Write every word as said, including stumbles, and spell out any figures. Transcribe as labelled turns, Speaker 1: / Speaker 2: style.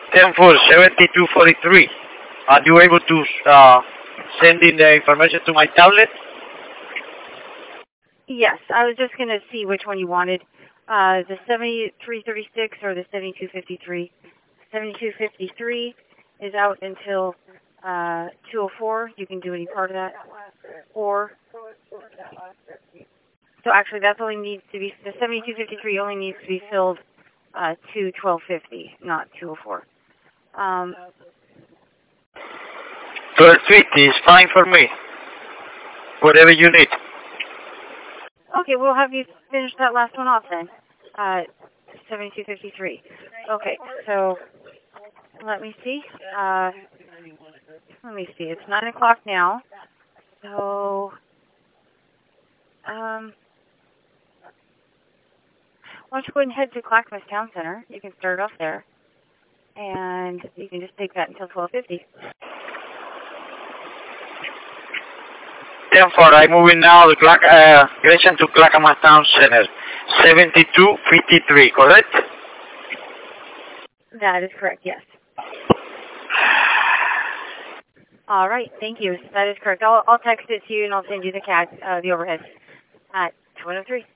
Speaker 1: ten four, seventy-two forty-three. Are you able to uh, send in the information to my tablet?
Speaker 2: Yes, I was just going to see which one you wanted, uh, the seventy-three thirty-six or the seventy-two fifty-three. seventy-two fifty-three is out until uh, two oh four. You can do any part of that. Or, so actually that only needs to be, the seventy-two fifty-three only needs to be filled uh, to twelve fifty, not two oh four. Um,
Speaker 1: twelve fifty is fine for me. Whatever you need.
Speaker 2: Okay, we'll have you finish that last one off then. Uh, seventy-two fifty-three. Okay, so let me see. Uh, let me see. It's nine o'clock now. So, um, why don't you go ahead and head to Clackamas Town Center? You can start off there, and you can just take that until twelve fifty.
Speaker 1: ten four, I'm moving now to Clack, uh, Gresham to Clackamas Town Center. seventy-two fifty-three, correct?
Speaker 2: That is correct, yes. All right, thank you. That is correct. I'll, I'll text it to you and I'll send you the C A D, uh, the overhead at two oh three.